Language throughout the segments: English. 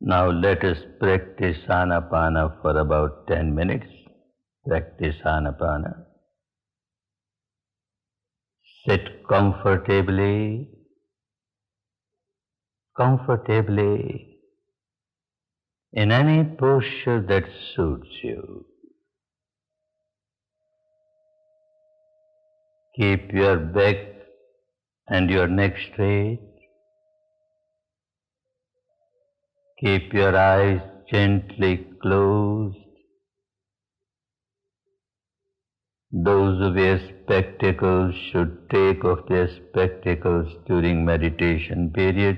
Now let us practice Anapana for about 10 minutes. Practice Anapana. Sit comfortably in any posture that suits you. Keep your back and your neck straight. Keep your eyes gently closed. Those who wear spectacles should take off their spectacles during meditation period.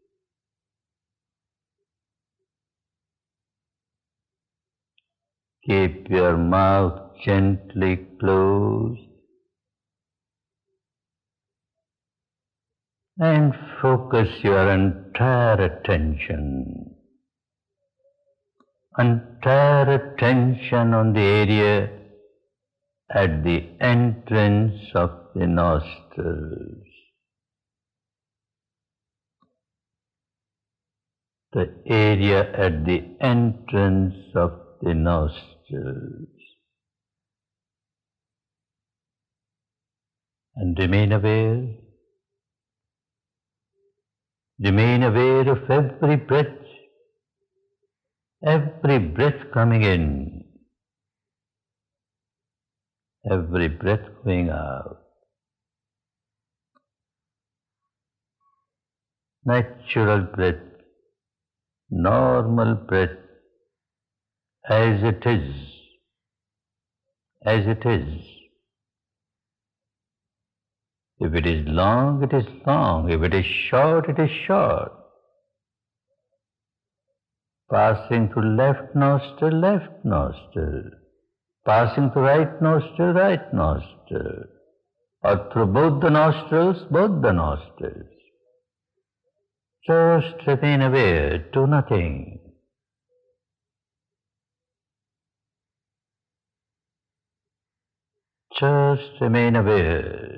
Keep your mouth gently closed and focus your entire attention on the area at the entrance of the nostrils. The area at the entrance of the nostrils. And remain aware of every breath coming in, every breath going out. Natural breath, normal breath, as it is. If it is long, it is long. If it is short, it is short. Passing through left nostril. Passing through right nostril. Or through both the nostrils. Just remain aware, do nothing. Just remain aware.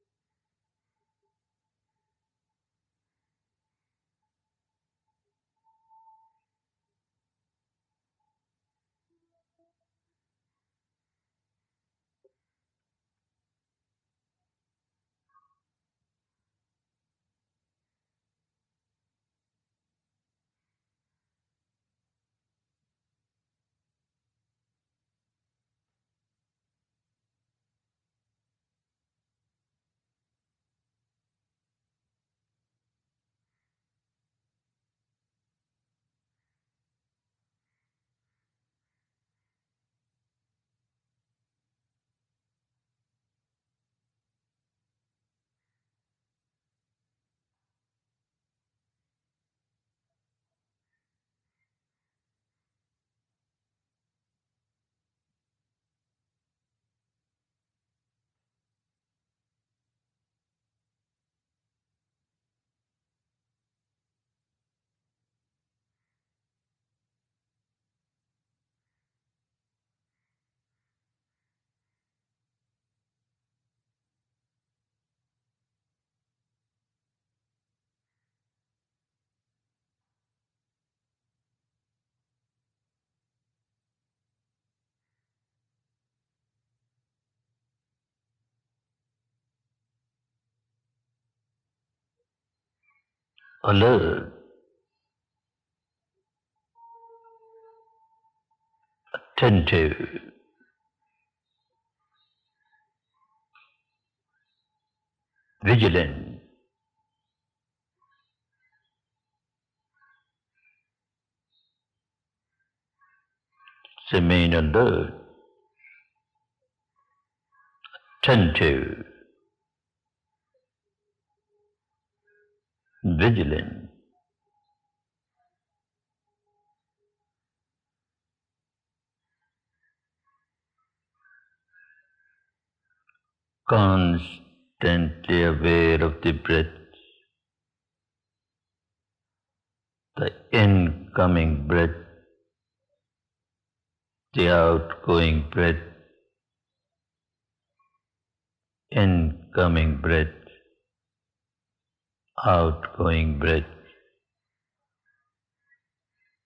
Alert, attentive, vigilant. Remain alert, attentive, vigilant. Constantly aware of the breath, the incoming breath, the outgoing breath, incoming breath, outgoing breath.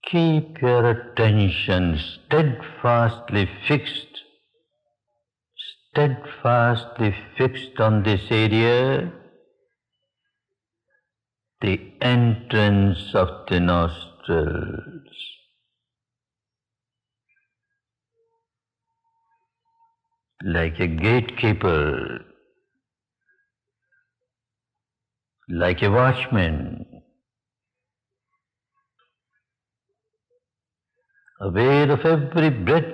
Keep your attention steadfastly fixed on this area, the entrance of the nostrils. Like a gatekeeper, like a watchman, aware of every breath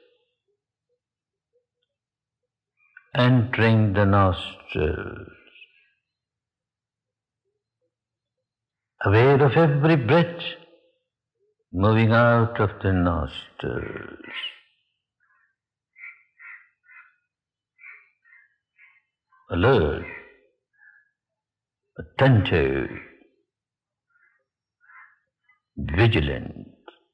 entering the nostrils, aware of every breath moving out of the nostrils. Alert, attentive, vigilant.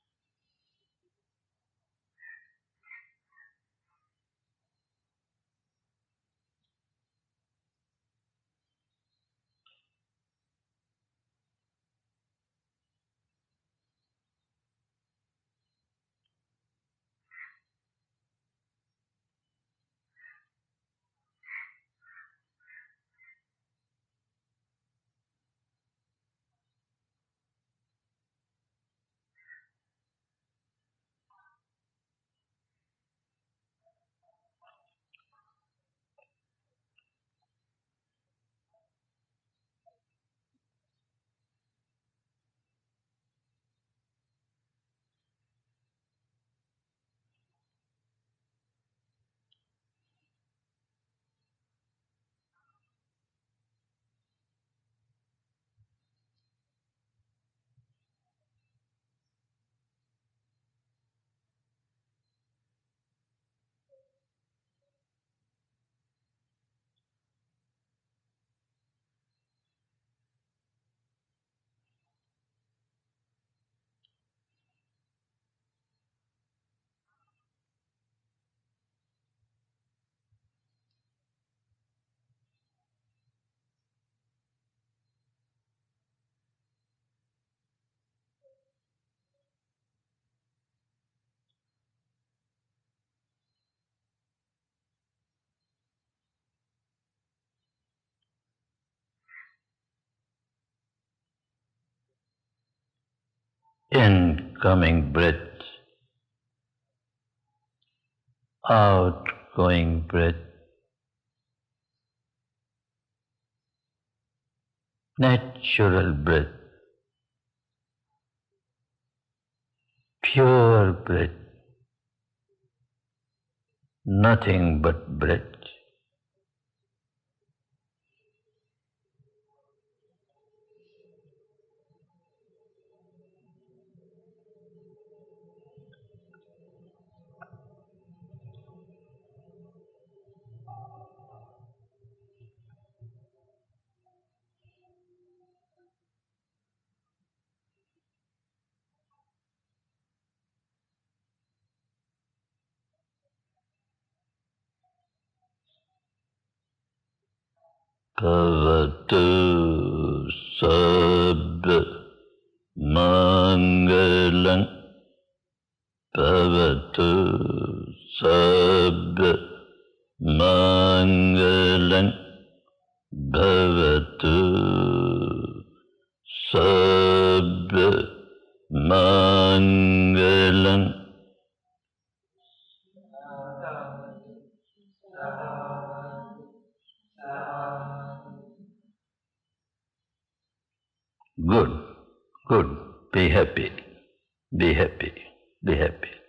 Incoming breath, outgoing breath, natural breath, pure breath, nothing but breath. Bhavatu sabba mangalam, bhavatu sabba mangalam, bhavatu sabba mangalam. Good, good. Be happy, be happy, be happy.